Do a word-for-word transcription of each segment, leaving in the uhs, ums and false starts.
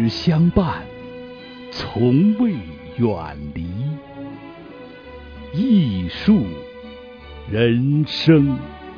直相伴，从未远离。艺术人生。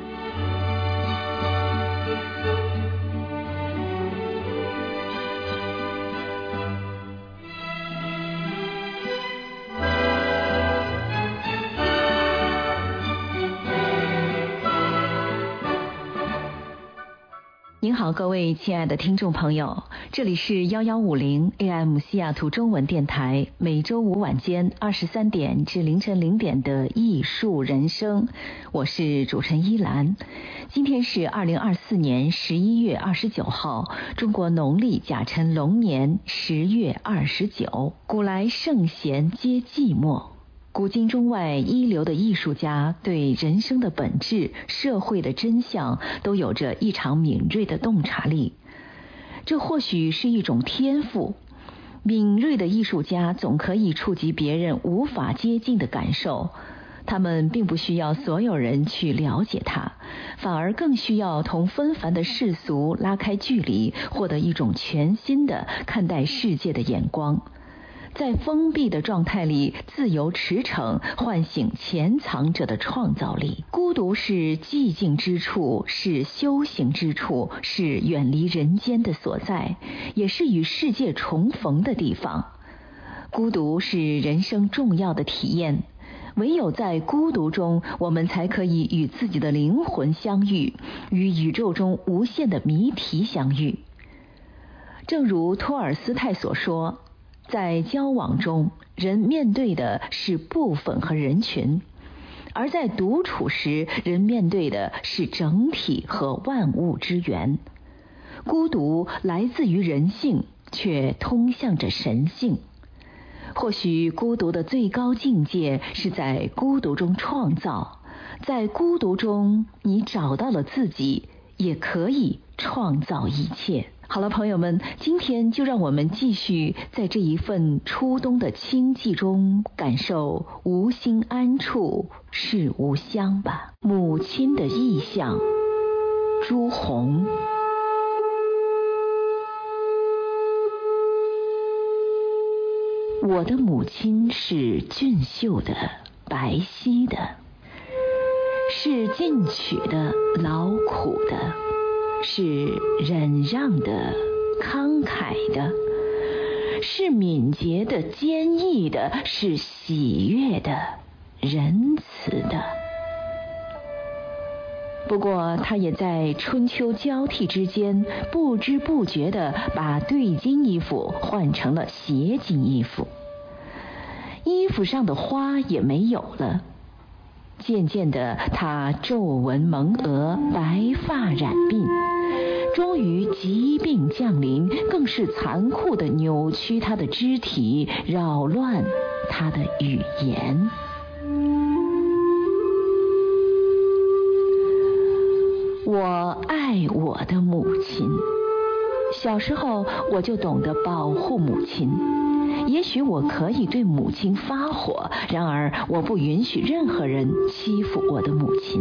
您好，各位亲爱的听众朋友，这里是幺幺五零 A M 西雅图中文电台，每周五晚间二十三点至凌晨零点的艺术人生，我是主持人依兰。今天是二零二四年十一月二十九号，中国农历甲辰龙年十月二十九。古来圣贤皆寂寞。古今中外一流的艺术家对人生的本质、社会的真相都有着异常敏锐的洞察力。这或许是一种天赋。敏锐的艺术家总可以触及别人无法接近的感受。他们并不需要所有人去了解他，反而更需要同纷繁的世俗拉开距离，获得一种全新的看待世界的眼光。在封闭的状态里自由驰骋，唤醒潜藏者的创造力。孤独是寂静之处，是修行之处，是远离人间的所在，也是与世界重逢的地方。孤独是人生重要的体验，唯有在孤独中，我们才可以与自己的灵魂相遇，与宇宙中无限的谜题相遇。正如托尔斯泰所说，在交往中，人面对的是部分和人群，而在独处时，人面对的是整体和万物之源。孤独来自于人性，却通向着神性。或许孤独的最高境界是在孤独中创造，在孤独中你找到了自己，也可以创造一切。好了，朋友们，今天就让我们继续在这一份初冬的清寂中感受无心安处是吾乡吧。母亲的意象，朱红。我的母亲是俊秀的、白皙的，是进取的、劳苦的，是忍让的、慷慨的，是敏捷的、坚毅的，是喜悦的、仁慈的。不过他也在春秋交替之间不知不觉地把对襟衣服换成了斜襟衣服，衣服上的花也没有了。渐渐的，他皱纹蒙额，白发染鬓，终于疾病降临，更是残酷地扭曲他的肢体，扰乱他的语言。我爱我的母亲，小时候我就懂得保护母亲。也许我可以对母亲发火，然而我不允许任何人欺负我的母亲。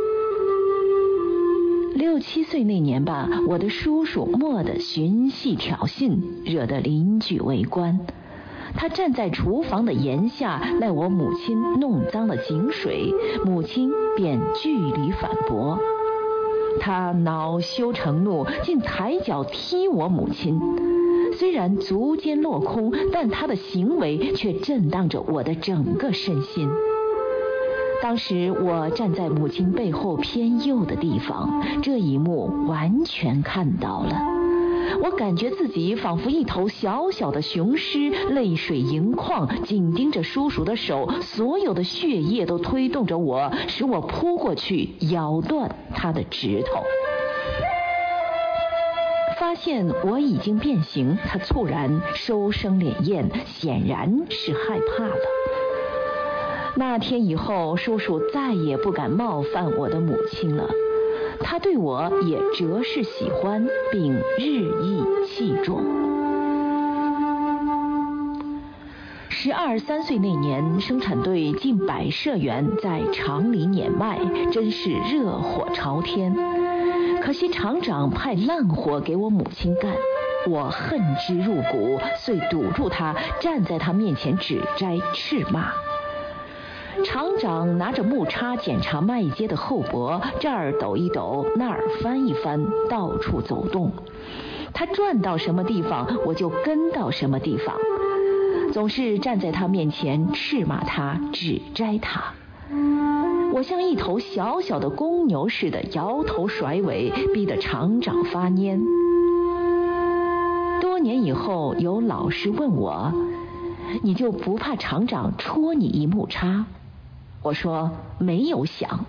六七岁那年吧，我的叔叔谟地寻衅挑衅，惹得邻居围观。他站在厨房的檐下，赖我母亲弄脏了井水，母亲便据理反驳。他恼羞成怒，竟抬脚踢我母亲。虽然足尖落空，但他的行为却震荡着我的整个身心。当时我站在母亲背后偏右的地方，这一幕完全看到了。我感觉自己仿佛一头小小的雄狮，泪水盈眶，紧盯着叔叔的手，所有的血液都推动着我，使我扑过去咬断他的指头。发现我已经变形，他猝然收声敛焰，显然是害怕了。那天以后，叔叔再也不敢冒犯我的母亲了。他对我也折式喜欢，并日益器重。十二三岁那年，生产队近百社员在厂里碾麦，真是热火朝天。可惜厂长派烂活给我母亲干， 我恨之入骨，遂堵住他，站在他面前指摘斥骂。厂长拿着木叉检查麦秸的后脖，这儿抖一抖，那儿翻一翻，到处走动。他转到什么地方，我就跟到什么地方，总是站在他面前斥骂他，指摘他。我像一头小小的公牛似的摇头甩尾，逼得厂长发蔫。多年以后，有老师问我：“你就不怕厂长戳你一木叉？”我说：“没有想。”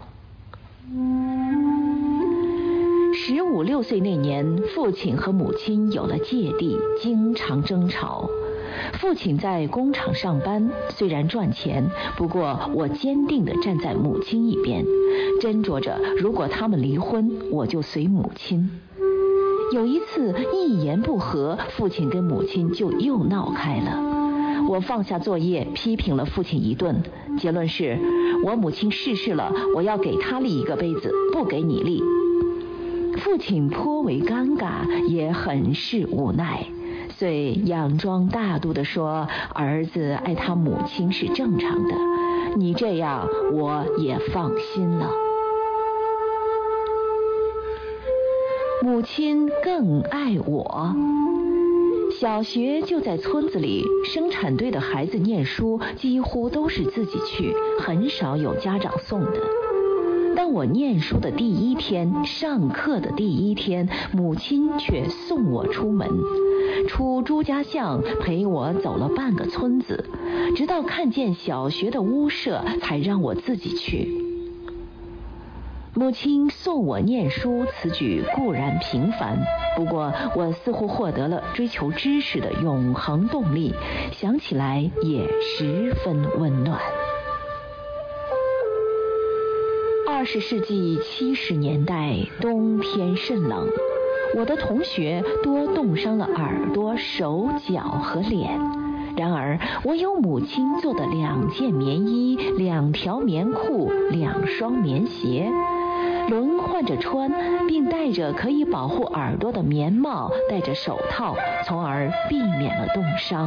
十五六岁那年，父亲和母亲有了芥蒂，经常争吵。父亲在工厂上班，虽然赚钱，不过我坚定地站在母亲一边，斟酌着如果他们离婚，我就随母亲。有一次一言不合，父亲跟母亲就又闹开了。我放下作业，批评了父亲一顿，结论是我母亲逝世了，我要给她立一个碑子，不给你立。父亲颇为尴尬，也很是无奈，遂佯装大度地说：“儿子爱他母亲是正常的，你这样我也放心了。”母亲更爱我。小学就在村子里，生产队的孩子念书几乎都是自己去，很少有家长送的。但我念书的第一天，上课的第一天，母亲却送我出门，出朱家巷，陪我走了半个村子，直到看见小学的屋舍，才让我自己去。母亲送我念书，此举固然平凡，不过我似乎获得了追求知识的永恒动力，想起来也十分温暖。二十世纪七十年代，冬天甚冷，我的同学多冻伤了耳朵、手脚和脸。然而我有母亲做的两件棉衣、两条棉裤、两双棉鞋，轮换着穿，并戴着可以保护耳朵的棉帽，戴着手套，从而避免了冻伤。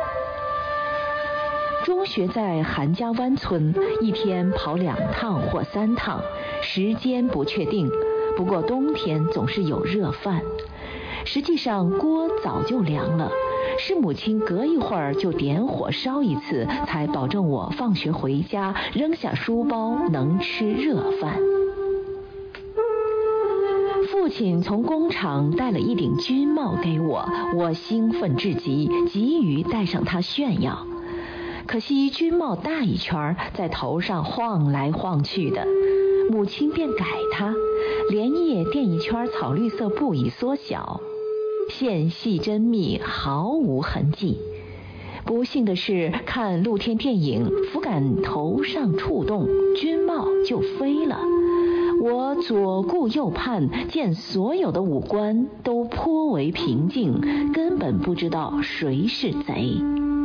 中学在韩家湾村，一天跑两趟或三趟，时间不确定，不过冬天总是有热饭。实际上锅早就凉了，是母亲隔一会儿就点火烧一次，才保证我放学回家扔下书包能吃热饭。父亲从工厂带了一顶军帽给我，我兴奋至极，急于戴上它炫耀。可惜军帽大一圈，在头上晃来晃去的，母亲便改它，连夜垫一圈草绿色布以缩小，线细针密，毫无痕迹。不幸的是，看露天电影，扶杆头上触动，军帽就飞了。我左顾右盼，见所有的五官都颇为平静，根本不知道谁是贼。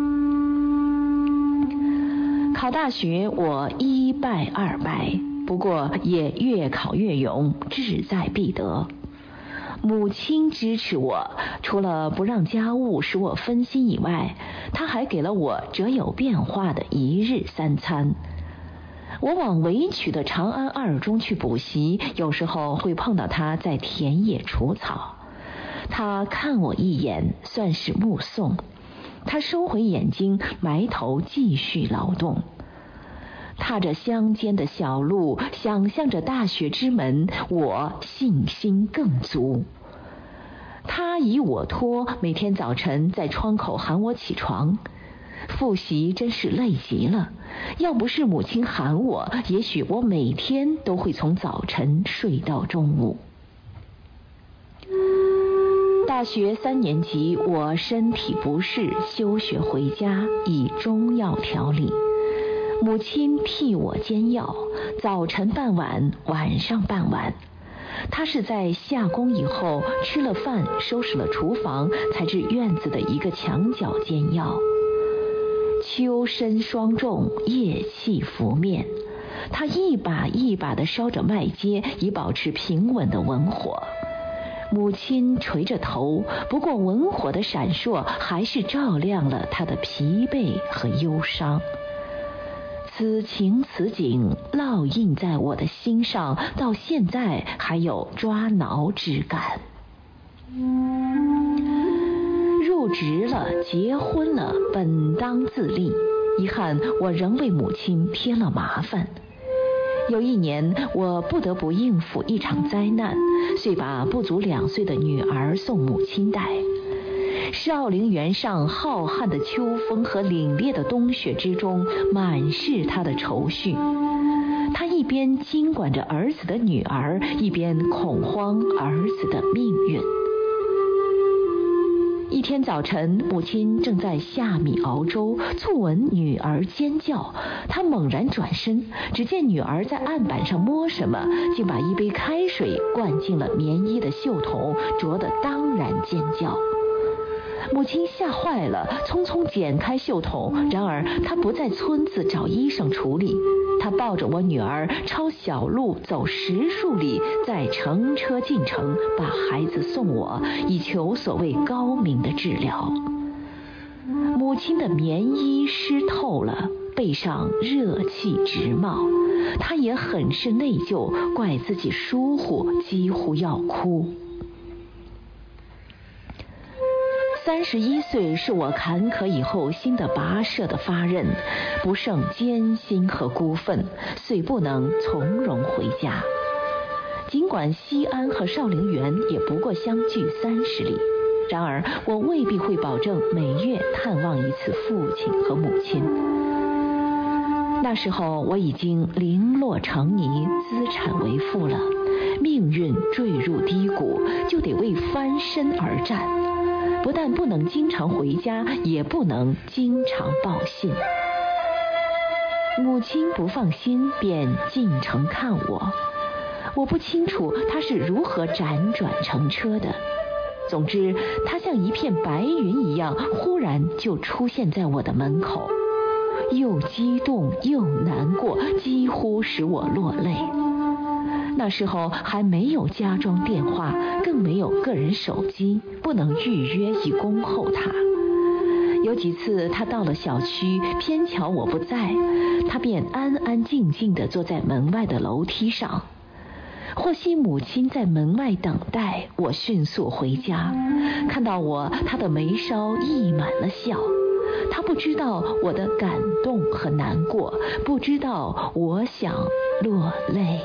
考大学我一败二败，不过也越考越勇，志在必得。母亲支持我，除了不让家务使我分心以外，她还给了我折有变化的一日三餐。我往委曲的长安二中去补习，有时候会碰到她在田野除草。她看我一眼，算是目送。她收回眼睛，埋头继续劳动。踏着乡间的小路，想象着大学之门，我信心更足。他以我托，每天早晨在窗口喊我起床。复习真是累极了，要不是母亲喊我，也许我每天都会从早晨睡到中午。大学三年级，我身体不适，休学回家，以中药调理。母亲替我煎药，早晨半碗，晚上半碗。她是在下工以后吃了饭，收拾了厨房，才至院子的一个墙角煎药。秋深霜重，夜气拂面，她一把一把地烧着麦秸，以保持平稳的文火。 母亲垂着头，不过文火的闪烁还是照亮了她的疲惫和忧伤。此情此景烙印在我的心上，到现在还有抓挠之感。入职了，结婚了，本当自立，遗憾我仍为母亲添了麻烦。有一年，我不得不应付一场灾难，遂把不足两岁的女儿送母亲带。少陵原上浩瀚的秋风和凛冽的冬雪之中，满是他的愁绪。他一边经管着儿子的女儿，一边恐慌儿子的命运。一天早晨，母亲正在下米熬粥，猝闻女儿尖叫，她猛然转身，只见女儿在案板上摸什么，竟把一杯开水灌进了棉衣的袖筒，灼得当然尖叫。母亲吓坏了，匆匆剪开袖筒，然而她不在村子找医生处理，她抱着我女儿抄小路走十数里，再乘车进城，把孩子送我，以求所谓高明的治疗。母亲的棉衣湿透了，背上热气直冒，她也很是内疚，怪自己疏忽，几乎要哭。三十一岁是我坎坷以后新的跋涉的发轫，不胜艰辛和孤愤，遂不能从容回家。尽管西安和少陵园也不过相距三十里，然而我未必会保证每月探望一次父亲和母亲。那时候我已经零落成泥，资产为负了，命运坠入低谷，就得为翻身而战。不但不能经常回家，也不能经常报信。母亲不放心，便进城看我。我不清楚她是如何辗转乘车的，总之她像一片白云一样，忽然就出现在我的门口，又激动又难过，几乎使我落泪。那时候还没有家装电话，更没有个人手机，不能预约以恭候他。有几次他到了小区，偏巧我不在，他便安安静静地坐在门外的楼梯上。或惜母亲在门外等待，我迅速回家，看到我，他的眉梢溢满了笑。他不知道我的感动和难过，不知道我想落泪。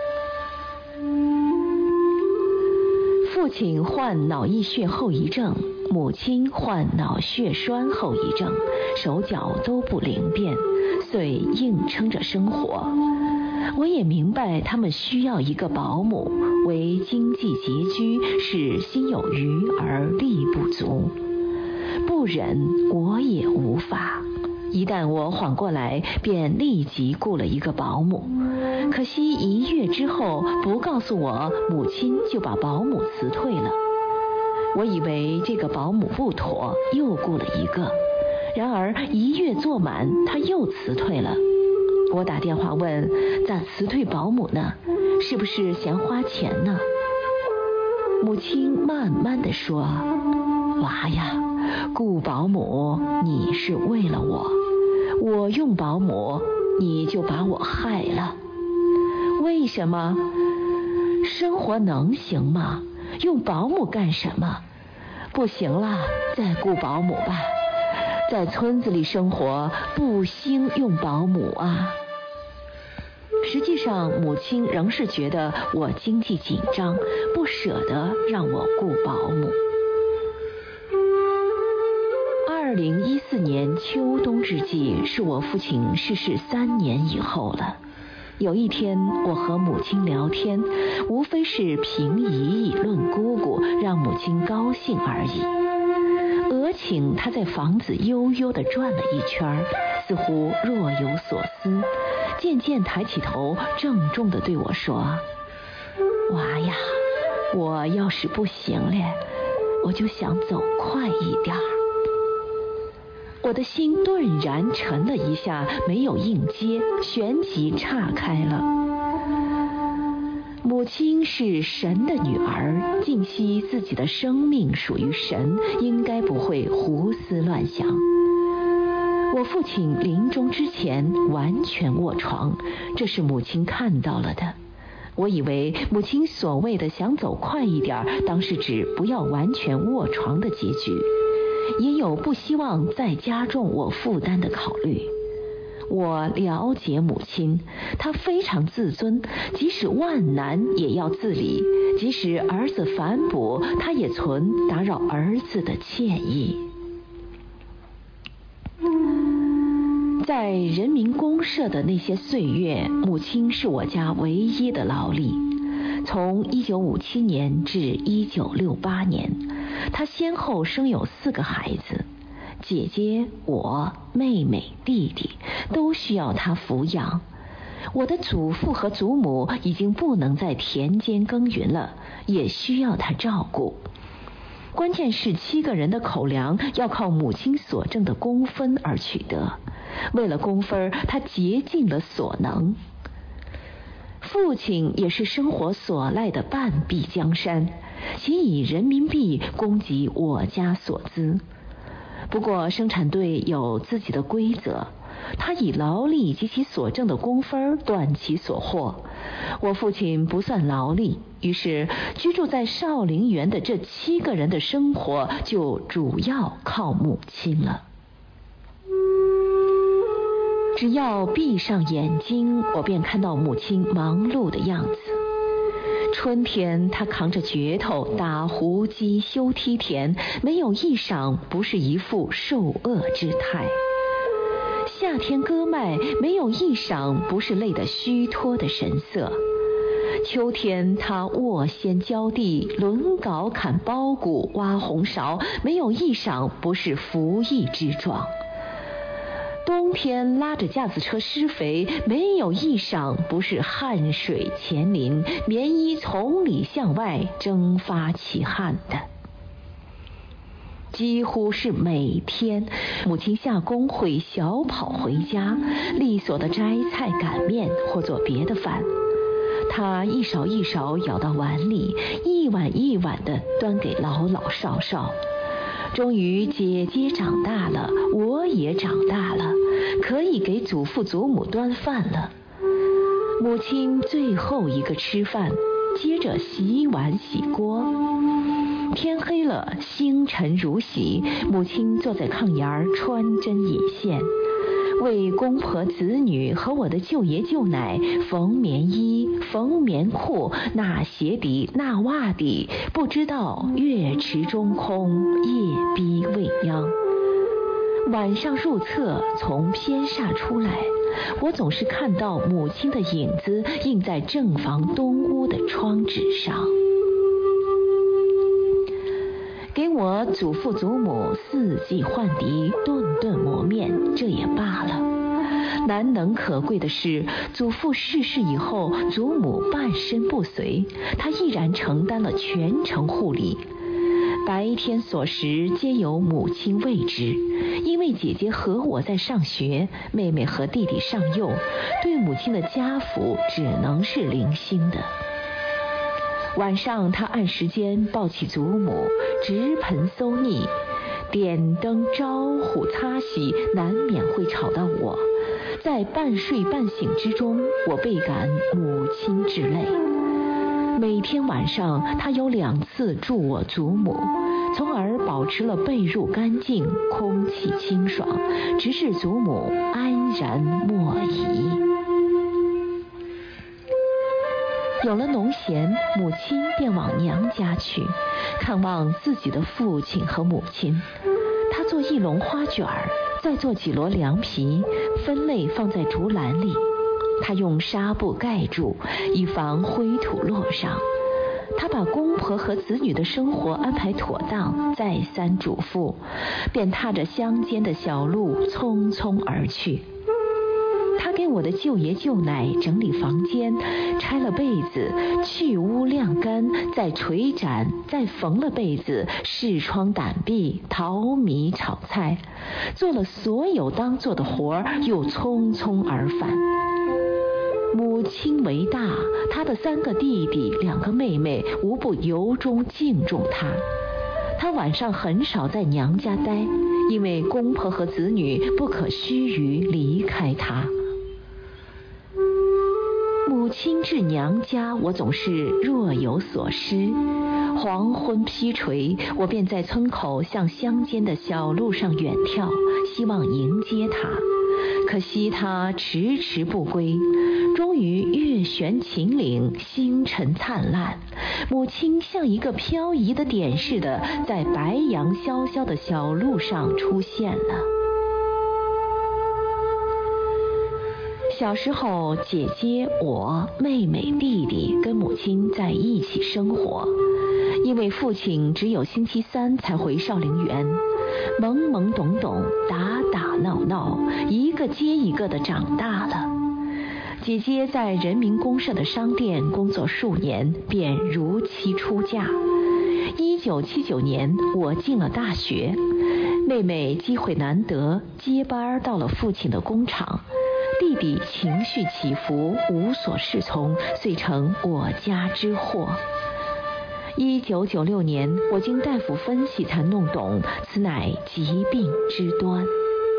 父亲患脑溢血后遗症，母亲患脑血栓后遗症，手脚都不灵便，遂硬撑着生活。我也明白他们需要一个保姆，为经济拮据，是心有余而力不足，不忍我也无法。一旦我缓过来，便立即雇了一个保姆。可惜一月之后，不告诉我，母亲就把保姆辞退了。我以为这个保姆不妥，又雇了一个，然而一月做满，她又辞退了。我打电话问，咋辞退保姆呢？是不是嫌花钱呢？母亲慢慢地说，娃呀，雇保姆你是为了我，我用保姆你就把我害了。为什么？生活能行吗？用保姆干什么？不行了，再雇保姆吧。在村子里生活，不兴用保姆啊。实际上，母亲仍是觉得我经济紧张，不舍得让我雇保姆。二零一四年秋冬之际，是我父亲逝世三年以后了。有一天，我和母亲聊天，无非是评姨姨论姑姑，让母亲高兴而已。额请她在房子悠悠地转了一圈，似乎若有所思，渐渐抬起头，郑重地对我说，娃呀，我要是不行了，我就想走快一点。我的心顿然沉了一下，没有应接，旋即岔开了。 母亲是神的女儿，尽惜自己的生命属于神，应该不会胡思乱想。我父亲临终之前完全卧床，这是母亲看到了的。我以为母亲所谓的想走快一点，当是指不要完全卧床的结局，也有不希望再加重我负担的考虑。我了解母亲，她非常自尊，即使万难也要自理，即使儿子反哺，她也存打扰儿子的歉意。在人民公社的那些岁月，母亲是我家唯一的劳力。从一九五七年至一九六八年，她先后生有四个孩子，姐姐、我、妹妹、弟弟都需要她抚养。我的祖父和祖母已经不能在田间耕耘了，也需要她照顾。关键是七个人的口粮要靠母亲所挣的工分而取得，为了工分，她竭尽了所能。父亲也是生活所赖的半壁江山，其以人民币供给我家所资。不过生产队有自己的规则，他以劳力及其所挣的工分断其所获。我父亲不算劳力，于是居住在少陵园的这七个人的生活就主要靠母亲了。只要闭上眼睛，我便看到母亲忙碌的样子。春天，她扛着镢头打胡机、修梯田，没有一晌不是一副受饿之态。夏天割麦，没有一晌不是累得虚脱的神色。秋天，他卧掀浇地，轮镐砍苞谷，挖红苕，没有一晌不是服役之状。冬天拉着架子车施肥，没有一晌不是汗水前淋，棉衣从里向外蒸发其汗的。几乎是每天，母亲下工会小跑回家，利索的摘菜擀面或做别的饭。她一勺一勺舀到碗里，一碗一碗的端给老老少少。终于姐姐长大了，我也长大了，可以给祖父祖母端饭了。母亲最后一个吃饭，接着洗碗洗锅。天黑了，星辰如洗，母亲坐在炕沿儿穿针引线，为公婆子女和我的舅爷舅奶缝棉衣、缝棉裤、纳鞋底、纳袜底，不知道月池中空，夜逼未央。晚上入厕，从偏煞出来，我总是看到母亲的影子映在正房东屋的窗纸上。给我祖父祖母四季换涤，顿顿磨面，这也罢了。难能可贵的是，祖父逝世以后，祖母半身不遂，他毅然承担了全程护理。白天所食皆由母亲喂之，因为姐姐和我在上学，妹妹和弟弟上幼，对母亲的家福只能是零星的。晚上他按时间抱起祖母，直盆搜溺，点灯招呼擦洗，难免会吵到我。在半睡半醒之中，我倍感母亲之累。每天晚上他有两次助我祖母，从而保持了被褥干净，空气清爽，直至祖母安然莫疑。有了农闲，母亲便往娘家去，看望自己的父亲和母亲。她做一笼花卷儿，再做几箩凉皮，分类放在竹篮里。她用纱布盖住，以防灰土落上。她把公婆和子女的生活安排妥当，再三嘱咐，便踏着乡间的小路匆匆而去。他给我的舅爷舅奶整理房间，拆了被子，去污晾干，再捶毡，再缝了被子，视窗掸篦，淘米炒菜，做了所有当做的活儿，又匆匆而返。 母亲为大，他的三个弟弟、两个妹妹无不由衷敬重他。他晚上很少在娘家待，因为公婆和子女不可须臾离开他。母亲至娘家，我总是若有所失。黄昏披垂，我便在村口向乡间的小路上远眺，希望迎接她。可惜她迟迟不归。终于月悬秦岭，星辰灿烂，母亲像一个漂移的点似的，在白杨萧萧的小路上出现了。小时候，姐姐、我、妹妹、弟弟跟母亲在一起生活。因为父亲只有星期三才回少陵园，懵懵懂懂，打打闹闹，一个接一个的长大了。姐姐在人民公社的商店工作数年，便如期出嫁。一九七九年，我进了大学，妹妹机会难得，接班到了父亲的工厂。弟弟情绪起伏，无所适从，遂成我家之祸。一九九六年，我经大夫分析才弄懂，此乃疾病之端。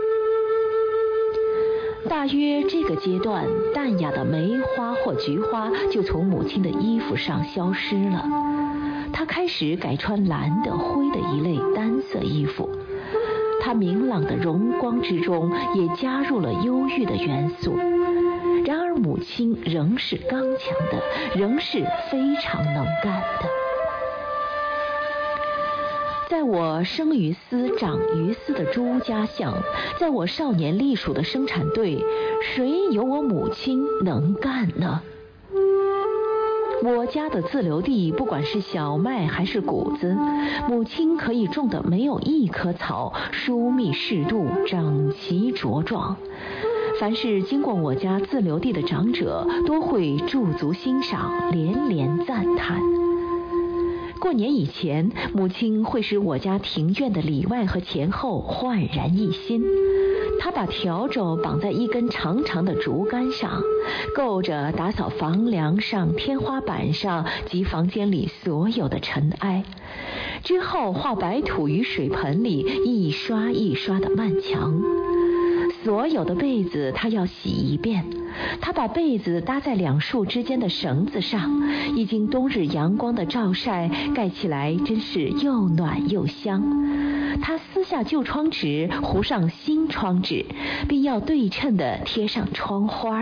大约这个阶段，淡雅的梅花或菊花就从母亲的衣服上消失了，她开始改穿蓝的、灰的一类单色衣服。她明朗的容光之中也加入了忧郁的元素。然而母亲仍是刚强的，仍是非常能干的。在我生于斯长于斯的朱家巷，在我少年隶属的生产队，谁有我母亲能干呢？我家的自留地，不管是小麦还是谷子，母亲可以种得没有一棵草，疏密适度，整齐茁壮。凡是经过我家自留地的长者，都会驻足欣赏，连连赞叹。过年以前，母亲会使我家庭院的里外和前后焕然一新。她把笤帚绑在一根长长的竹竿上，够着打扫房梁上、天花板上及房间里所有的尘埃。之后化白土于水盆里，一刷一刷的漫墙。所有的被子她要洗一遍，她把被子搭在两树之间的绳子上，一经冬日阳光的照晒，盖起来真是又暖又香。她撕下旧窗纸，糊上新窗纸，并要对称地贴上窗花。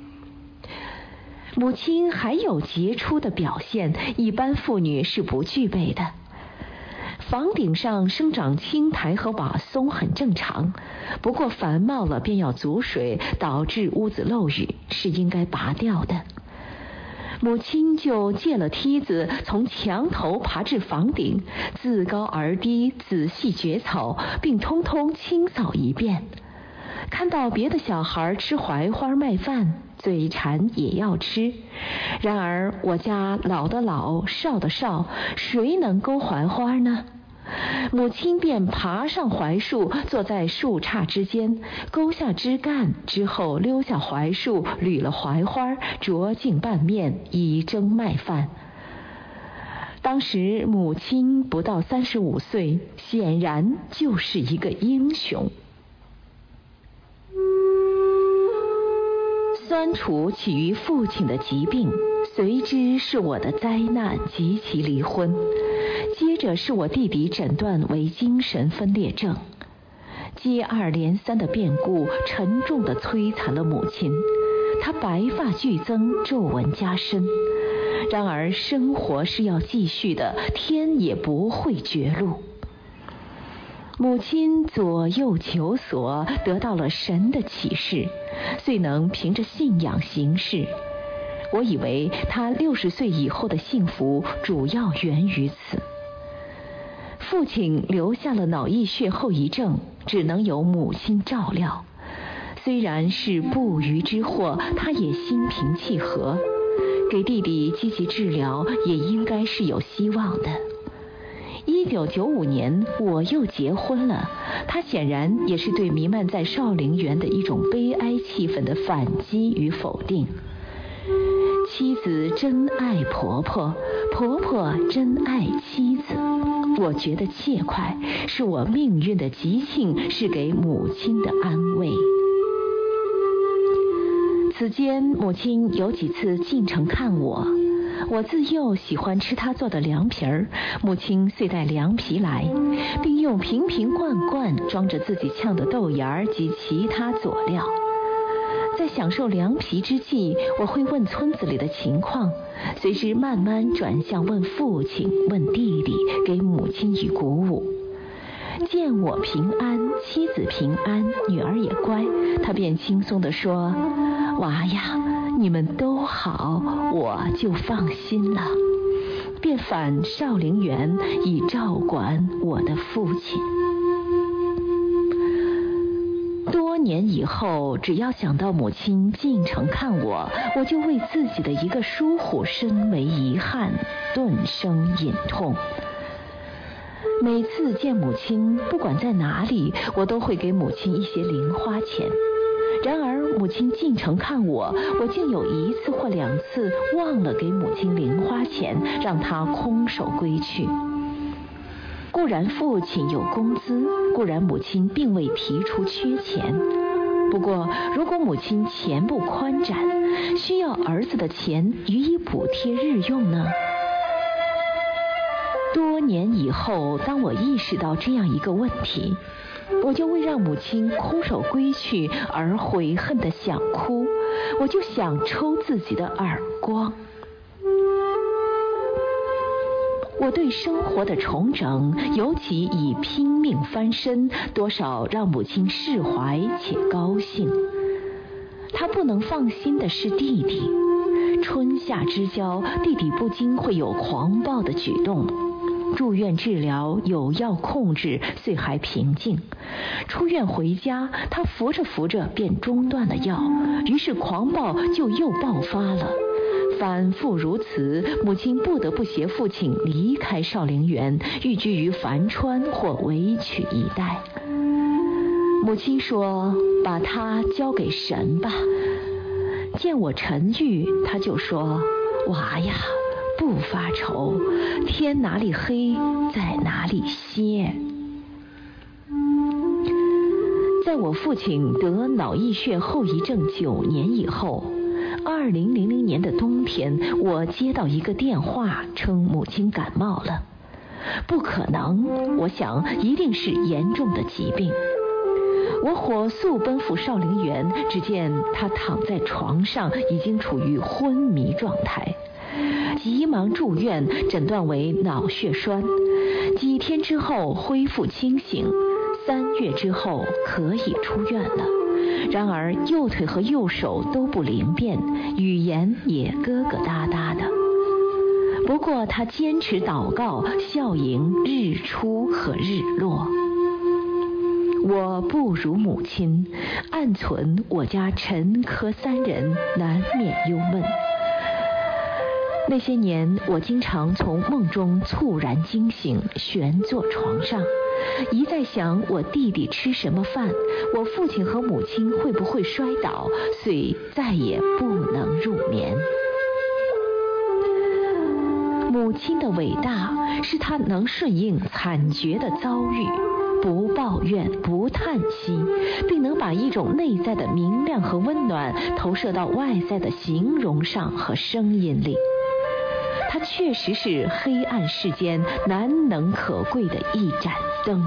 母亲还有杰出的表现，一般妇女是不具备的。房顶上生长青苔和瓦松很正常，不过繁茂了便要阻水，导致屋子漏雨，是应该拔掉的。母亲就借了梯子，从墙头爬至房顶，自高而低，仔细掘草，并通通清扫一遍。看到别的小孩吃槐花麦饭，嘴馋也要吃。然而我家老的老，少的少，谁能勾槐花呢？母亲便爬上槐树，坐在树杈之间，勾下枝干之后，溜下槐树，捋了槐花，啄净拌面，以蒸麦饭。当时母亲不到三十五岁，显然就是一个英雄。酸楚起于父亲的疾病，随之是我的灾难及其离婚，接着是我弟弟诊断为精神分裂症。接二连三的变故沉重地摧残了母亲，她白发剧增，皱纹加深。然而生活是要继续的，天也不会绝路。母亲左右求索，得到了神的启示，遂能凭着信仰行事。我以为她六十岁以后的幸福主要源于此。父亲留下了脑溢血后遗症，只能由母亲照料。虽然是不虞之祸，他也心平气和，给弟弟积极治疗也应该是有希望的。一九九五年，我又结婚了，他显然也是对弥漫在少陵园的一种悲哀气氛的反击与否定。 妻子真爱婆婆，婆婆真爱妻子。我觉得切快，是我命运的吉庆，是给母亲的安慰。此间母亲有几次进城看我，我自幼喜欢吃她做的凉皮儿，母亲遂带凉皮来，并用瓶瓶罐罐装着自己炝的豆芽儿及其他佐料。在享受凉皮之际，我会问村子里的情况，随之慢慢转向问父亲、问弟弟，给母亲以鼓舞。见我平安，妻子平安，女儿也乖，她便轻松地说：“娃呀，你们都好，我就放心了。”便返少陵园，以照管我的父亲。多年以后，只要想到母亲进城看我，我就为自己的一个疏忽深为遗憾，顿生隐痛。每次见母亲，不管在哪里，我都会给母亲一些零花钱。然而母亲进城看我，我竟有一次或两次忘了给母亲零花钱，让她空手归去。固然父亲有工资，固然母亲并未提出缺钱，不过如果母亲钱不宽展，需要儿子的钱予以补贴日用呢？多年以后，当我意识到这样一个问题，我就为让母亲空手归去而悔恨地想哭，我就想抽自己的耳光。我对生活的重整，尤其以拼命翻身，多少让母亲释怀且高兴。她不能放心的是弟弟，春夏之交，弟弟不禁会有狂暴的举动。住院治疗，有药控制，虽还平静。出院回家，他扶着扶着便中断了药，于是狂暴就又爆发了。反复如此，母亲不得不携父亲离开少陵园，寓居于樊川或尾曲一带。母亲说：“把他交给神吧。”见我沉郁，他就说：“娃呀，不发愁，天哪里黑，在哪里歇。”在我父亲得脑溢血后遗症九年以后，二零零零年的冬天，我接到一个电话，称母亲感冒了。不可能，我想一定是严重的疾病。我火速奔赴少陵园，只见他躺在床上，已经处于昏迷状态。急忙住院，诊断为脑血栓，几天之后恢复清醒，三月之后可以出院了。然而右腿和右手都不灵便，语言也疙疙瘩瘩的。不过他坚持祷告，笑迎日出和日落。我不如母亲，暗存我家陈科三人难免忧闷。那些年，我经常从梦中猝然惊醒，悬坐床上，一再想我弟弟吃什么饭，我父亲和母亲会不会摔倒，遂再也不能入眠。母亲的伟大，是她能顺应惨绝的遭遇，不抱怨，不叹息，并能把一种内在的明亮和温暖投射到外在的形容上和声音里。它确实是黑暗世间难能可贵的一盏灯。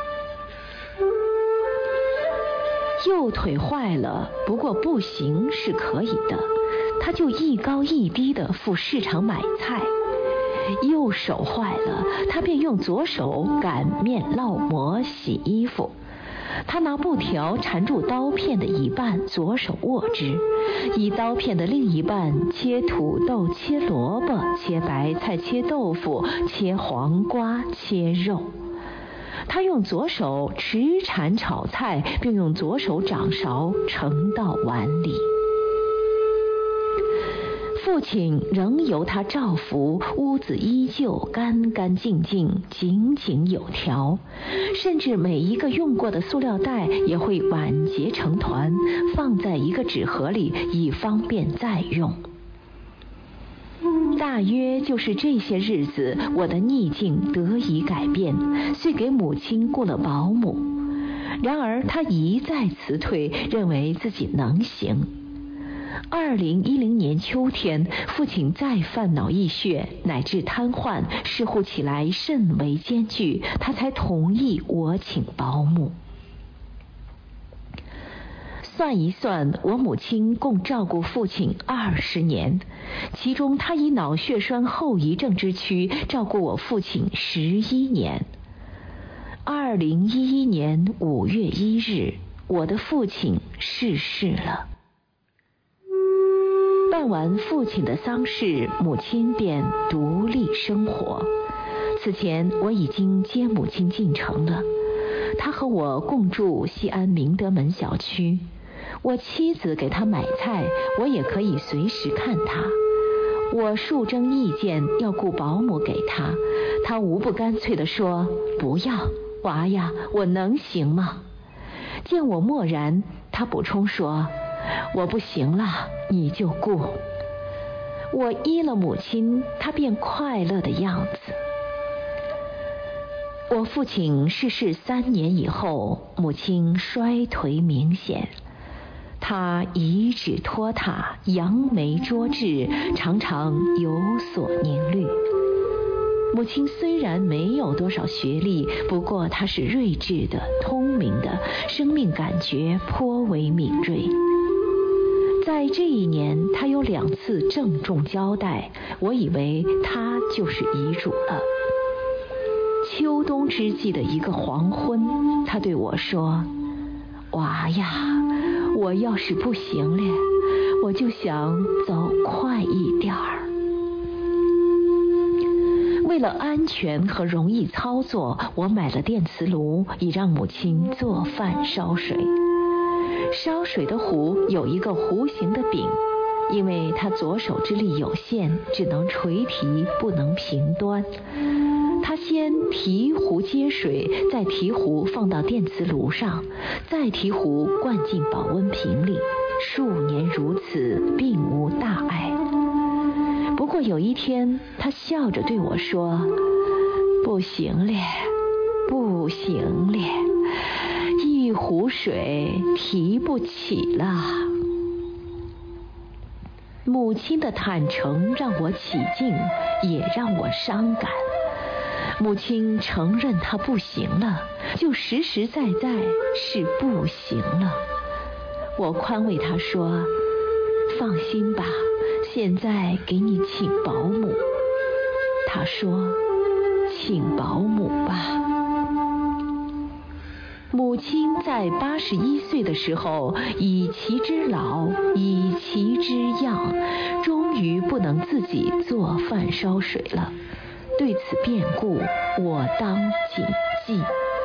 右腿坏了，不过步行是可以的，他就一高一低地赴市场买菜。右手坏了，他便用左手擀面、烙馍、洗衣服。他拿布条缠住刀片的一半，左手握之，以刀片的另一半切土豆、切萝卜、切白菜、切豆腐、切黄瓜、切肉。他用左手持铲炒菜，并用左手掌勺盛到碗里。父亲仍由他照拂，屋子依旧干干净净，井井有条，甚至每一个用过的塑料袋也会碗结成团，放在一个纸盒里，以方便再用。 大约就是这些日子，我的逆境得以改变，遂给母亲雇了保姆。然而她一再辞退，认为自己能行。二零一零年秋天，父亲再犯脑溢血，乃至瘫痪，视护起来甚为艰巨，他才同意我请保姆。算一算，我母亲共照顾父亲二十年，其中她以脑血栓后遗症之躯照顾我父亲十一年。二零一一年五月一日，我的父亲逝世了。办完父亲的丧事，母亲便独立生活。此前我已经接母亲进城了，她和我共住西安明德门小区。我妻子给她买菜，我也可以随时看她。我数争意见要雇保姆给她，她无不干脆地说：“不要，娃呀，我能行吗？”见我默然，她补充说：“我不行了，你就雇。”我依了母亲，她便快乐的样子。我父亲逝世三年以后，母亲衰颓明显。她遗指托榻，扬眉捉痣，常常有所凝虑。母亲虽然没有多少学历，不过她是睿智的、聪明的，生命感觉颇为敏锐。在这一年，她有两次郑重交代，我以为她就是遗嘱了。秋冬之际的一个黄昏，她对我说：“娃呀，我要是不行了，我就想走快一点儿。”为了安全和容易操作，我买了电磁炉，以让母亲做饭烧水。烧水的壶有一个弧形的柄，因为她左手之力有限，只能垂提，不能平端。她先提壶接水，再提壶放到电磁炉上，再提壶灌进保温瓶里，数年如此，并无大碍。不过有一天，她笑着对我说：“不行了，不行了，一壶水提不起了。”母亲的坦诚让我起敬，也让我伤感。母亲承认她不行了，就实实在在是不行了。我宽慰她说：“放心吧，现在给你请保姆。”她说：“请保姆吧。”母亲在八十一岁的时候，以其之老，以其之恙，终于不能自己做饭烧水了。对此变故，我当谨记。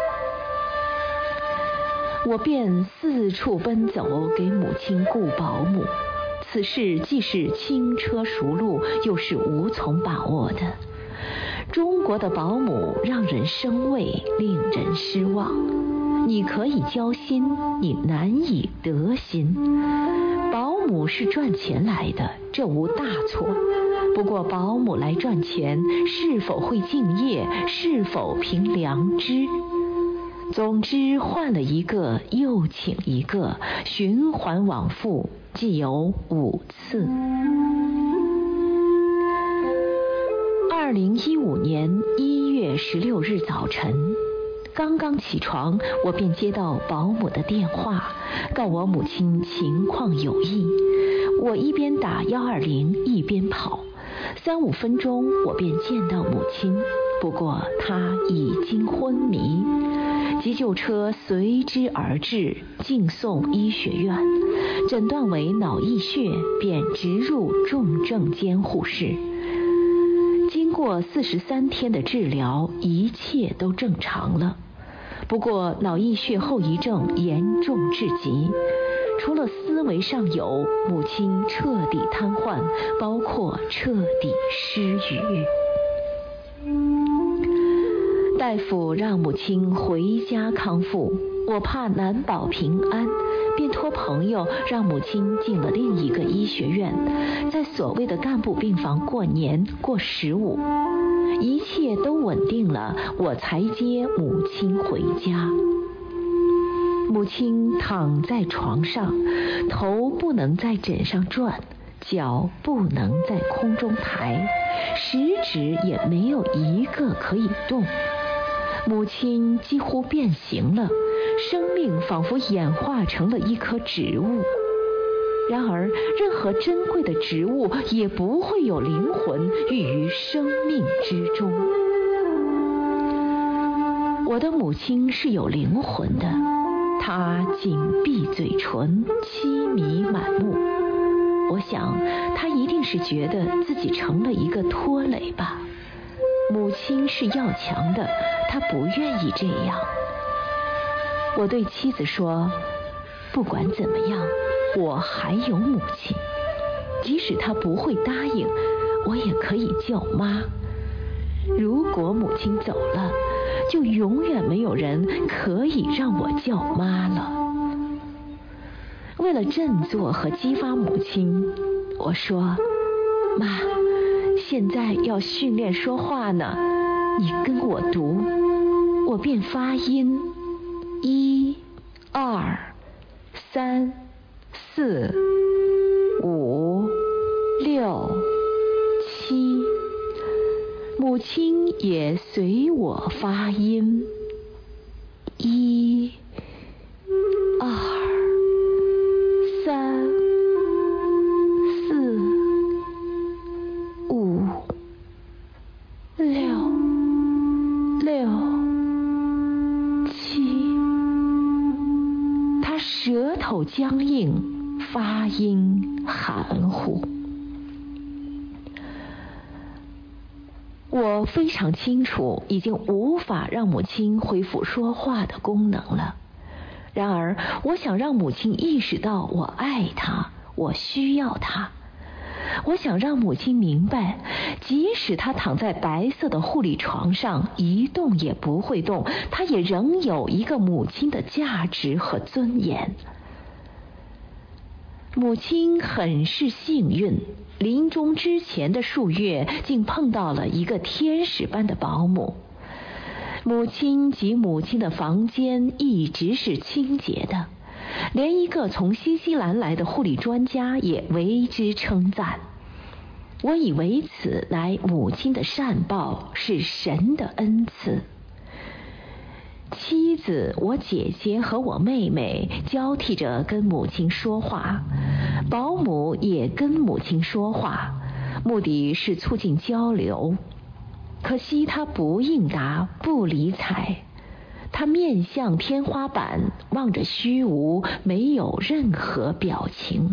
我便四处奔走，给母亲雇保姆。此事既是轻车熟路，又是无从把握的。中国的保姆让人生畏，令人失望。你可以交心，你难以得心。保姆是赚钱来的，这无大错。不过保姆来赚钱，是否会敬业，是否凭良知？总之，换了一个又请一个，循环往复，既有五次。二零一五年一月十六日早晨，刚刚起床，我便接到保姆的电话，告我母亲情况有异。我一边打幺二零，一边跑。三五分钟，我便见到母亲，不过她已经昏迷。急救车随之而至，径送医学院，诊断为脑溢血，便植入重症监护室。经过四十三天的治疗，一切都正常了。不过脑溢血后遗症严重至极，除了思维上有，母亲彻底瘫痪，包括彻底失语。大夫让母亲回家康复， 我怕难保平安，便托朋友让母亲进了另一个医学院，在所谓的干部病房过年过十五。一切都稳定了，我才接母亲回家。母亲躺在床上，头不能在枕上转，脚不能在空中抬，食指也没有一个可以动。母亲几乎变形了，生命仿佛演化成了一棵植物。然而，任何珍贵的植物也不会有灵魂寓于生命之中。我的母亲是有灵魂的，她紧闭嘴唇，凄迷满目。我想，她一定是觉得自己成了一个拖累吧。母亲是要强的，她不愿意这样。我对妻子说，不管怎么样，我还有母亲，即使她不会答应，我也可以叫妈。如果母亲走了，就永远没有人可以让我叫妈了。为了振作和激发母亲，我说，妈，现在要训练说话呢，你跟我读。我便发音，一、二、三、四、五、六、七。母亲也随我发音，一、二、三、四、五、六、六、七。她舌头僵硬，发音含糊。我非常清楚，已经无法让母亲恢复说话的功能了。然而，我想让母亲意识到我爱她，我需要她。我想让母亲明白，即使她躺在白色的护理床上，一动也不会动，她也仍有一个母亲的价值和尊严。母亲很是幸运，临终之前的数月，竟碰到了一个天使般的保姆。母亲及母亲的房间一直是清洁的，连一个从新西兰来的护理专家也为之称赞。我以为此乃母亲的善报，是神的恩赐。妻子、我姐姐和我妹妹交替着跟母亲说话，保姆也跟母亲说话，目的是促进交流。可惜她不应答，不理睬。她面向天花板，望着虚无，没有任何表情。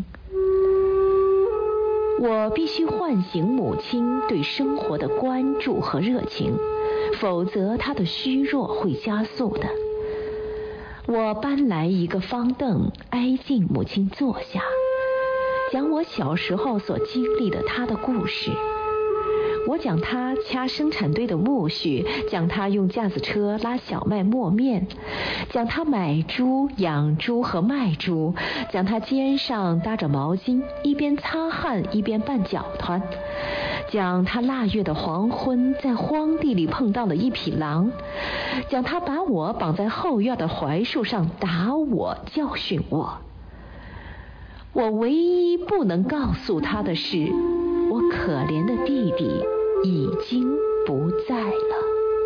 我必须唤醒母亲对生活的关注和热情，否则她的虚弱会加速的。我搬来一个方凳，挨近母亲坐下，讲我小时候所经历的她的故事。我讲她掐生产队的苜蓿，讲她用架子车拉小麦磨面，讲她买猪、养猪和卖猪，讲她肩上搭着毛巾，一边擦汗一边拌饺团，讲她腊月的黄昏在荒地里碰到了一匹狼，讲她把我绑在后院的槐树上打我、教训我。我唯一不能告诉她的是，我可怜的弟弟已经不在了。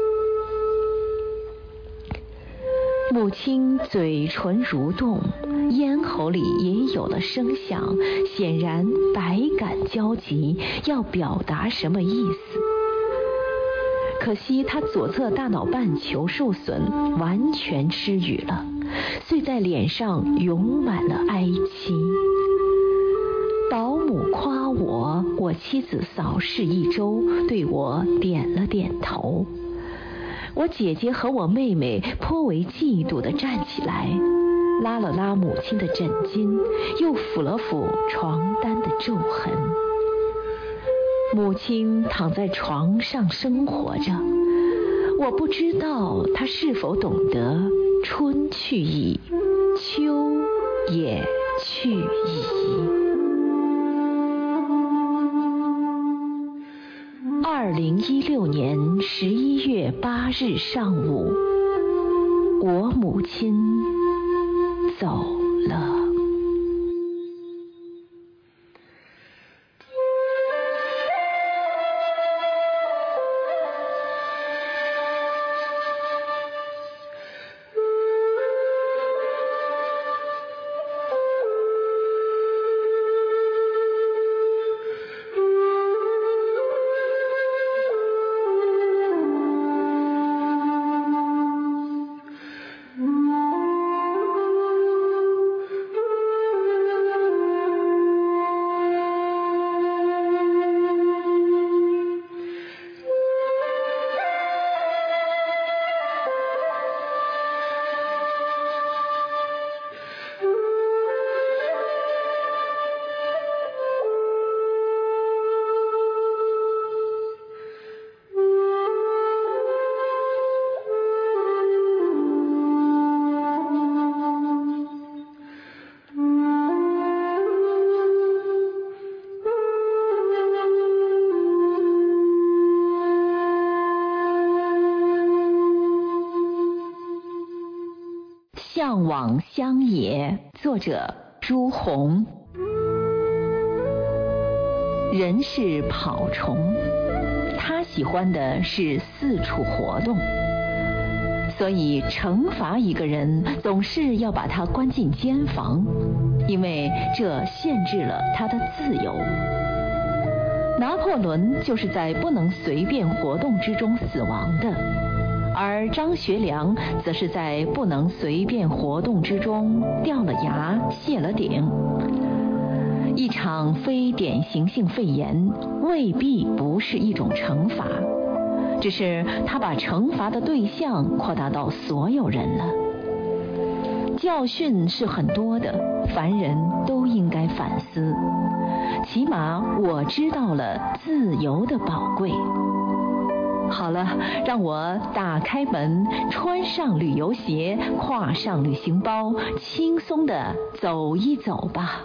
母亲嘴唇蠕动，咽喉里也有了声响，显然百感交集，要表达什么意思。可惜她左侧大脑半球受损，完全失语了，遂在脸上涌满了哀戚。保姆夸我，我妻子扫视一周，对我点了点头。我姐姐和我妹妹颇为嫉妒地站起来，拉了拉母亲的枕巾，又抚了抚床单的皱痕。母亲躺在床上生活着，我不知道她是否懂得春去矣，秋也去矣。二零一六年十一月八日上午，我母亲走了。向往乡野，作者朱红。人是跑虫，他喜欢的是四处活动，所以惩罚一个人总是要把他关进监房，因为这限制了他的自由。拿破仑就是在不能随便活动之中死亡的，而张学良则是在不能随便活动之中掉了牙谢了顶。一场非典型性肺炎未必不是一种惩罚，只是他把惩罚的对象扩大到所有人了。教训是很多的，凡人都应该反思。起码我知道了自由的宝贵。好了，让我打开门，穿上旅游鞋，挎上旅行包，轻松地走一走吧。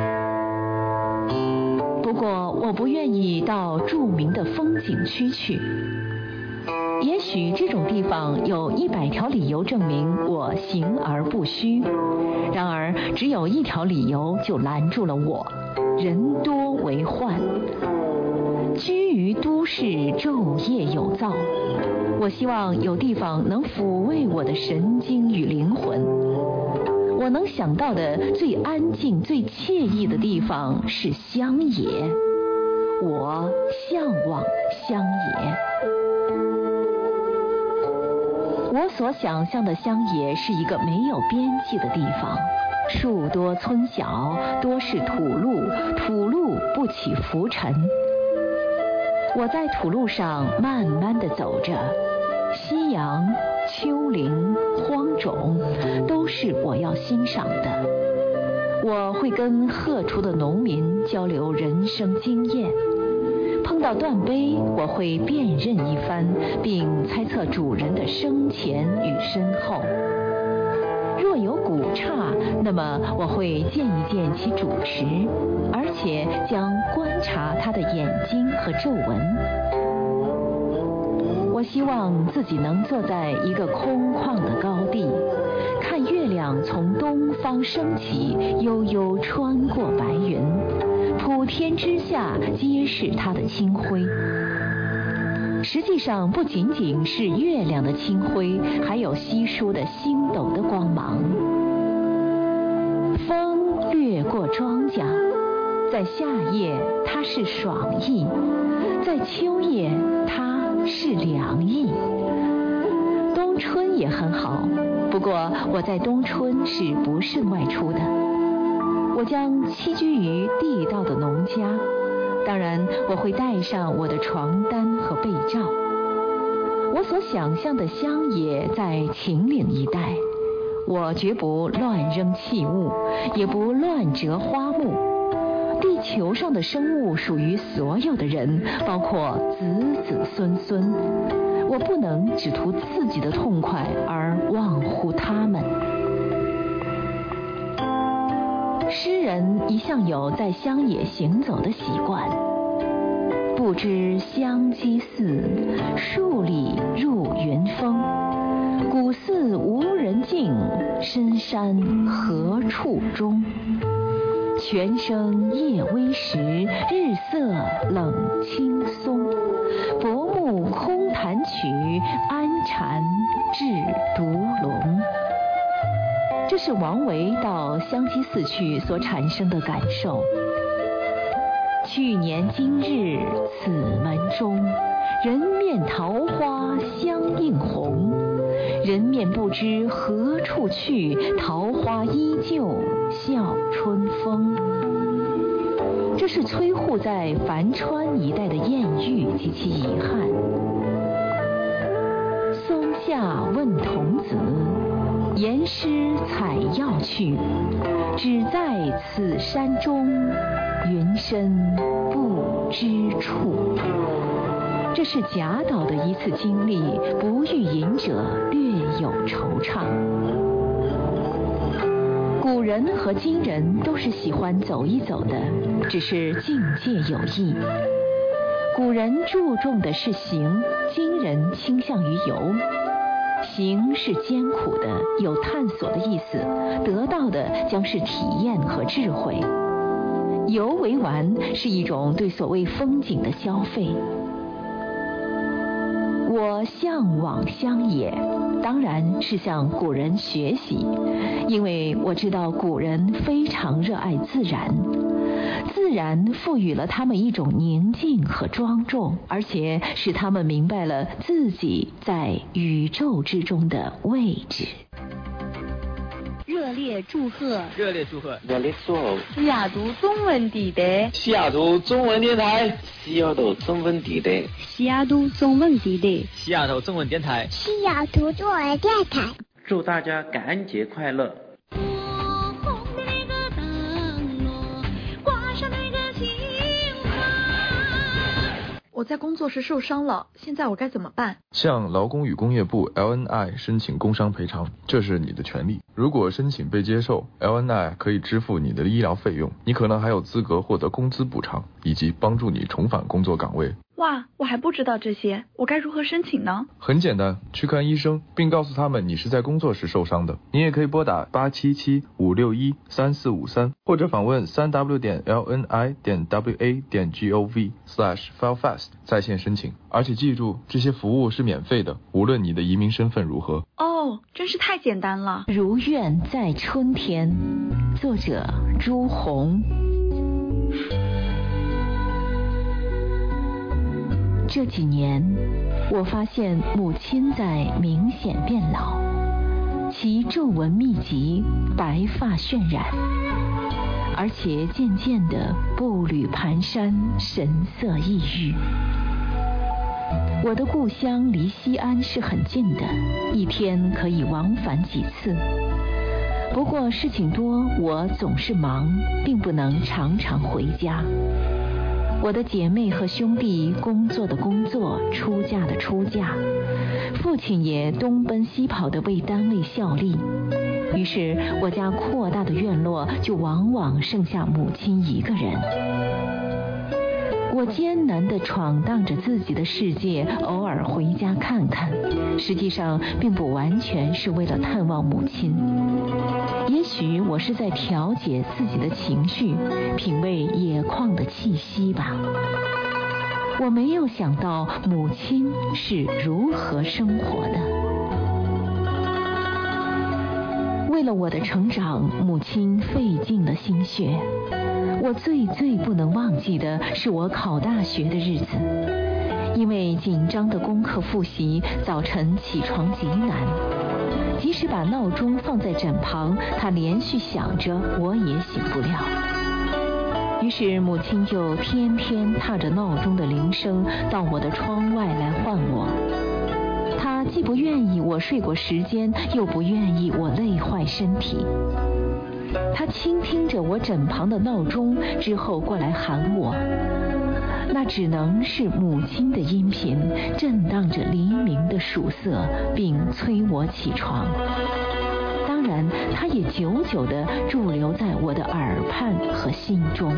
不过我不愿意到著名的风景区去，也许这种地方有一百条理由证明我行而不虚，然而只有一条理由就拦住了我：人多为患。居于都市，昼夜有噪，我希望有地方能抚慰我的神经与灵魂。我能想到的最安静、最惬意的地方是乡野，我向往乡野。我所想象的乡野是一个没有边际的地方，树多村小，多是土路，土路不起浮沉。我在土路上慢慢地走着，夕阳、丘陵、荒冢都是我要欣赏的。我会跟荷锄的农民交流人生经验，碰到断碑，我会辨认一番，并猜测主人的生前与身后。若有古刹，那么我会见一见其主持，而且将观察他的眼睛和皱纹。我希望自己能坐在一个空旷的高地，看月亮从东方升起，悠悠穿过白云，普天之下皆是它的清辉。实际上不仅仅是月亮的清辉，还有稀疏的星斗的光芒。风掠过庄稼，在夏夜它是爽意，在秋夜它是凉意。冬春也很好，不过我在冬春是不慎外出的。我将栖居于地道的农家，当然我会带上我的床单和被罩。我所想象的乡野在秦岭一带，我绝不乱扔弃物，也不乱折花木。地球上的生物属于所有的人，包括子子孙孙。 我不能只图自己的痛快而忘乎他们。诗人一向有在乡野行走的习惯，不知香积寺，数里入云峰。古寺无人径，深山何处终？泉声夜微时，日色冷青松。薄暮空弹曲，安禅制独龙。这是王维到香积寺去所产生的感受。去年今日此门中，人面桃花相映红。人面不知何处去，桃花依旧笑春风。这是崔护在樊川一带的艳遇及其遗憾。松下问童子，言师采药去，只在此山中，云深不知处。这是贾岛的一次经历，不遇隐者略有惆怅。古人和今人都是喜欢走一走的，只是境界有异。古人注重的是行，今人倾向于游。行是艰苦的，有探索的意思，得到的将是体验和智慧。游为玩是一种对所谓风景的消费。我向往乡野，当然是向古人学习，因为我知道古人非常热爱自然，自然赋予了他们一种宁静和庄重，而且使他们明白了自己在宇宙之中的位置。 热烈祝贺！ 热烈祝贺！ 热烈祝贺！ 西雅图中文地带， 西雅图中文电台，西雅图中文地带， 西雅图中文地带， 西雅图中文电台， 西雅图中文电台。 祝大家感恩节快乐！ 我在工作时受伤了，现在我该怎么办？ 向劳工与工业部 L N I 申请工伤赔偿，这是你的权利。如果申请被接受， L N I 可以支付你的医疗费用，你可能还有资格获得工资补偿，以及帮助你重返工作岗位。 哇，我还不知道这些，我该如何申请呢？ 很简单，去看医生，并告诉他们你是在工作时受伤的。你也可以拨打八七七五六一三四五三，或者访问三 w 点 l n i 点 w a 点 g o v slash file fast 在线申请。而且记住，这些服务是免费的，无论你的移民身份如何。 哦，真是太简单了。 如愿在春天，作者朱红。这几年，我发现母亲在明显变老，其皱纹密集，白发渲染，而且渐渐的步履蹒跚，神色抑郁。我的故乡离西安是很近的，一天可以往返几次。不过事情多，我总是忙，并不能常常回家。我的姐妹和兄弟工作的工作，出嫁的出嫁，父亲也东奔西跑的为单位效力，于是我家扩大的院落就往往剩下母亲一个人。我艰难地闯荡着自己的世界，偶尔回家看看，实际上并不完全是为了探望母亲。也许我是在调节自己的情绪，品味野旷的气息吧。我没有想到母亲是如何生活的。为了我的成长，母亲费尽了心血。我最最不能忘记的是我考大学的日子，因为紧张的功课复习，早晨起床极难。即使把闹钟放在枕旁，它连续响着，我也醒不了。于是母亲就天天踏着闹钟的铃声到我的窗外来唤我。她既不愿意我睡过时间，又不愿意我累坏身体。他倾听着我枕旁的闹钟之后过来喊我， 那只能是母亲的音频，震荡着黎明的曙色，并催我起床。当然，它也久久地驻留在我的耳畔和心中。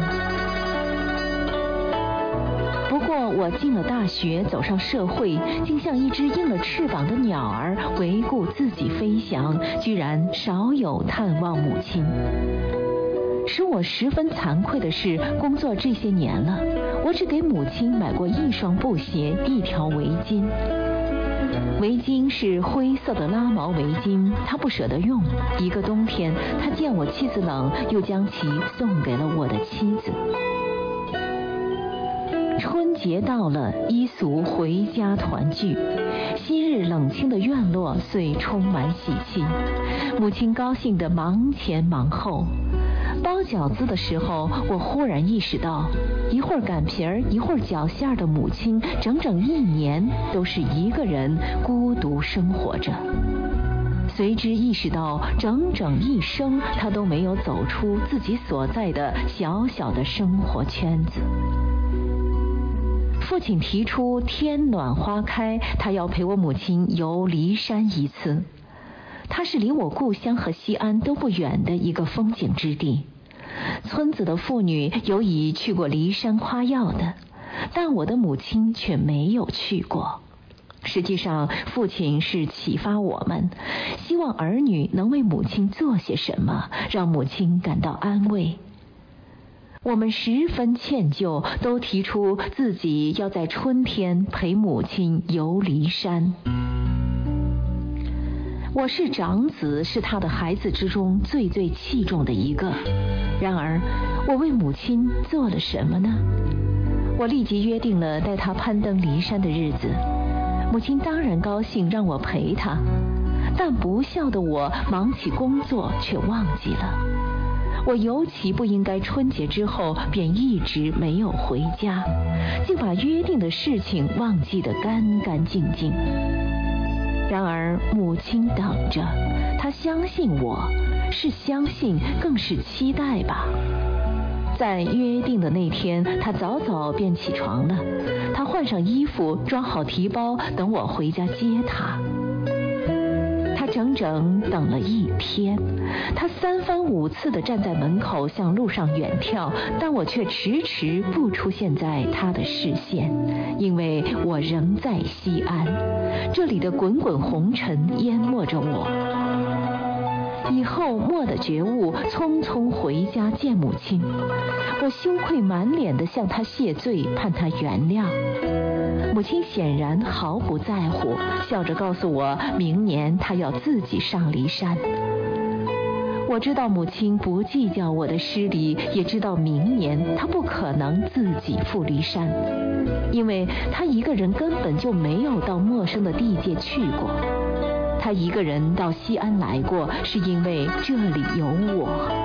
不过我进了大学，走上社会，竟像一只硬了翅膀的鸟儿，回顾自己飞翔，居然少有探望母亲。使我十分惭愧的是，工作这些年了，我只给母亲买过一双布鞋，一条围巾。围巾是灰色的拉毛围巾，她不舍得用。一个冬天，她见我妻子冷，又将其送给了我的妻子。春节到了，依俗回家团聚，昔日冷清的院落遂充满喜气。母亲高兴地忙前忙后。包饺子的时候，我忽然意识到，一会儿擀皮儿，一会儿绞馅儿的母亲，整整一年都是一个人孤独生活着。随之意识到，整整一生她都没有走出自己所在的小小的生活圈子。父亲提出天暖花开，他要陪我母亲游骊山一次。它是离我故乡和西安都不远的一个风景之地。村子的妇女有已去过骊山夸耀的，但我的母亲却没有去过。实际上，父亲是启发我们，希望儿女能为母亲做些什么，让母亲感到安慰。我们十分歉疚，都提出自己要在春天陪母亲游骊山。我是长子，是他的孩子之中最最器重的一个。然而，我为母亲做了什么呢？我立即约定了带她攀登骊山的日子。母亲当然高兴让我陪她，但不孝的我忙起工作却忘记了。我尤其不应该春节之后便一直没有回家，竟把约定的事情忘记得干干净净。然而母亲等着，她相信我，是相信更是期待吧。在约定的那天，她早早便起床了，她换上衣服，装好提包，等我回家接她。她整整等了一天，她三番五次地站在门口向路上远眺，但我却迟迟不出现在她的视线，因为我仍在西安，这里的滚滚红尘淹没着我。以后蓦地觉悟，匆匆回家见母亲。我羞愧满脸地向她谢罪，盼她原谅。母亲显然毫不在乎，笑着告诉我，明年她要自己上骊山。我知道母亲不计较我的失礼，也知道明年她不可能自己赴骊山，因为她一个人根本就没有到陌生的地界去过。她一个人到西安来过，是因为这里有我。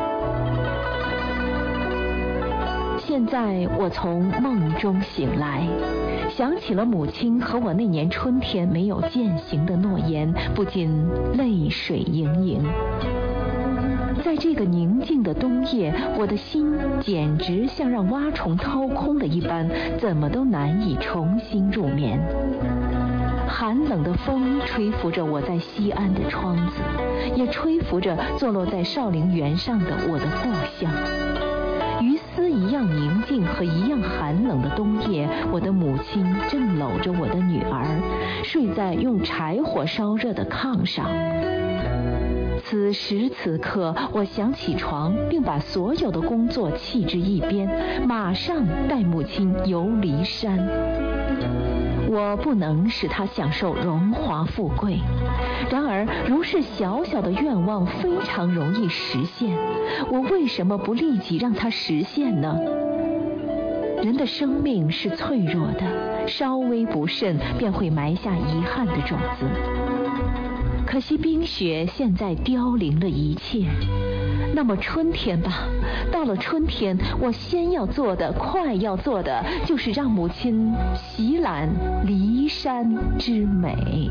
现在我从梦中醒来，想起了母亲和我那年春天没有践行的诺言，不禁泪水盈盈。在这个宁静的冬夜，我的心简直像让蛙虫掏空了一般，怎么都难以重新入眠。寒冷的风吹拂着我在西安的窗子，也吹拂着坐落在少陵园上的我的故乡。于丝一样宁静和一样寒冷的冬夜，我的母亲正搂着我的女儿，睡在用柴火烧热的炕上。此时此刻，我想起床，并把所有的工作弃之一边，马上带母亲游骊山。我不能使她享受荣华富贵，然而如是小小的愿望非常容易实现，我为什么不立即让它实现呢？人的生命是脆弱的，稍微不慎便会埋下遗憾的种子。可惜冰雪现在凋零了一切，那么春天吧，到了春天，我先要做的，快要做的，就是让母亲习览骊山之美。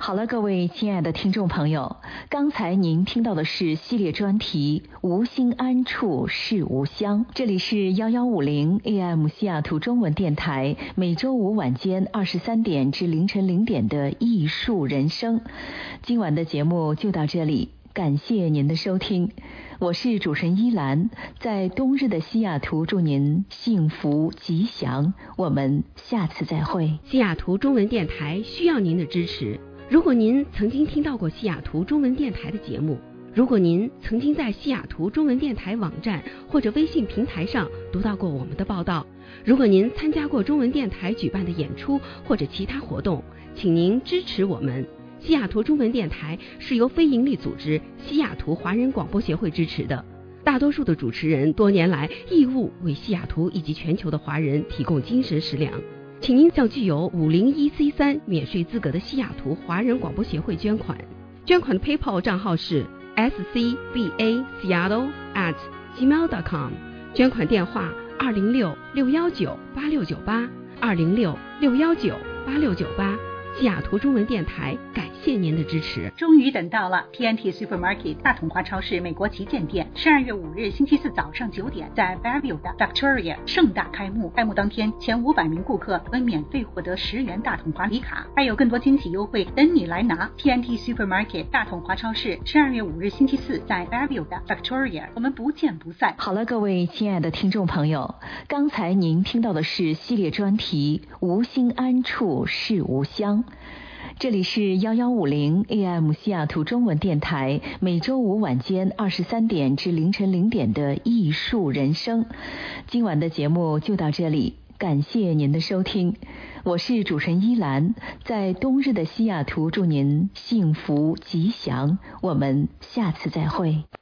好了，各位亲爱的听众朋友，刚才您听到的是系列专题《无心安处是吾乡》，这里是幺幺五零 A M 西雅图中文电台，每周五晚间二十三点至凌晨零点的艺术人生。今晚的节目就到这里，感谢您的收听，我是主持人依兰，在冬日的西雅图祝您幸福吉祥，我们下次再会。 西雅图中文电台需要您的支持。如果您曾经听到过西雅图中文电台的节目，如果您曾经在西雅图中文电台网站或者微信平台上读到过我们的报道，如果您参加过中文电台举办的演出或者其他活动，请您支持我们。西雅图中文电台是由非营利组织西雅图华人广播协会支持的，大多数的主持人多年来义务为西雅图以及全球的华人提供精神食粮。请您向具有五零一 C 三 免税资格的西雅图华人广播协会捐款，捐款的 PayPal 账号是 s c b a seattle at gmail dot com， 捐款电话二零六六一九八六九八二零六六一九八六九八。西雅图中文电台感谢您的支持。 终于等到了 T N T Supermarket 大统华超市美国旗舰店，十二月五日星期四早上九点，在 Fairview 的 Victoria 盛大开幕。开幕当天，前五百名顾客能免费获得十元大统华礼卡，还有更多惊喜优惠等你来拿。T N T Supermarket 大统华超市，十二月五日星期四，在 Fairview 的 Victoria， 我们不见不散。 好了，各位亲爱的听众朋友，刚才您听到的是系列专题《无心安处是吾乡》。这里是幺幺五零 A M 西雅图中文电台，每周五晚间二十三点至凌晨零点的艺术人生。今晚的节目就到这里，感谢您的收听，我是主持人依兰，在冬日的西雅图祝您幸福吉祥，我们下次再会。